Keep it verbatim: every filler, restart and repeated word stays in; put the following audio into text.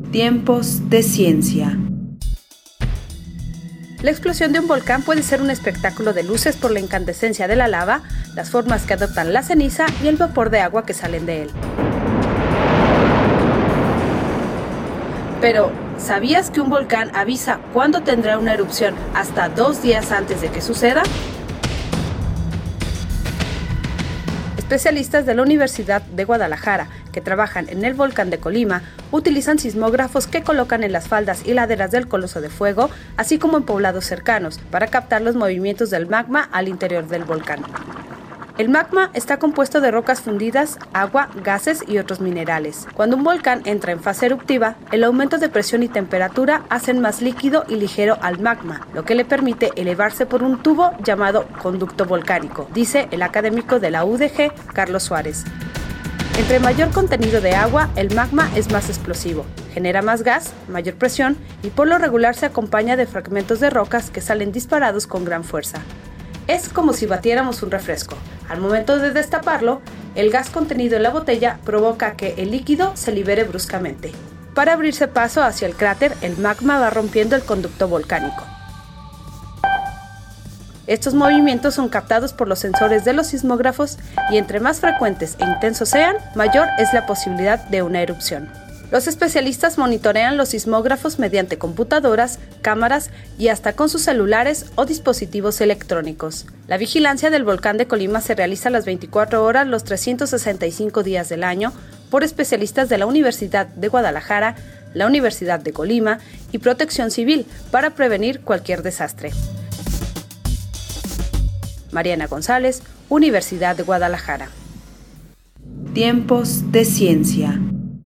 Tiempos de ciencia. La explosión de un volcán puede ser un espectáculo de luces por la incandescencia de la lava, las formas que adoptan la ceniza y el vapor de agua que salen de él. Pero, ¿sabías que un volcán avisa cuándo tendrá una erupción hasta dos días antes de que suceda? Especialistas de la Universidad de Guadalajara, que trabajan en el volcán de Colima, utilizan sismógrafos que colocan en las faldas y laderas del Coloso de Fuego, así como en poblados cercanos, para captar los movimientos del magma al interior del volcán. El magma está compuesto de rocas fundidas, agua, gases y otros minerales. Cuando un volcán entra en fase eruptiva, el aumento de presión y temperatura hacen más líquido y ligero al magma, lo que le permite elevarse por un tubo llamado conducto volcánico, dice el académico de la U D G, Carlos Suárez. Entre mayor contenido de agua, el magma es más explosivo, genera más gas, mayor presión y por lo regular se acompaña de fragmentos de rocas que salen disparados con gran fuerza. Es como si batiéramos un refresco. Al momento de destaparlo, el gas contenido en la botella provoca que el líquido se libere bruscamente. Para abrirse paso hacia el cráter, el magma va rompiendo el conducto volcánico. Estos movimientos son captados por los sensores de los sismógrafos y entre más frecuentes e intensos sean, mayor es la posibilidad de una erupción. Los especialistas monitorean los sismógrafos mediante computadoras, cámaras y hasta con sus celulares o dispositivos electrónicos. La vigilancia del volcán de Colima se realiza a las veinticuatro horas los trescientos sesenta y cinco días del año por especialistas de la Universidad de Guadalajara, la Universidad de Colima y Protección Civil para prevenir cualquier desastre. Mariana González, Universidad de Guadalajara. Tiempos de ciencia.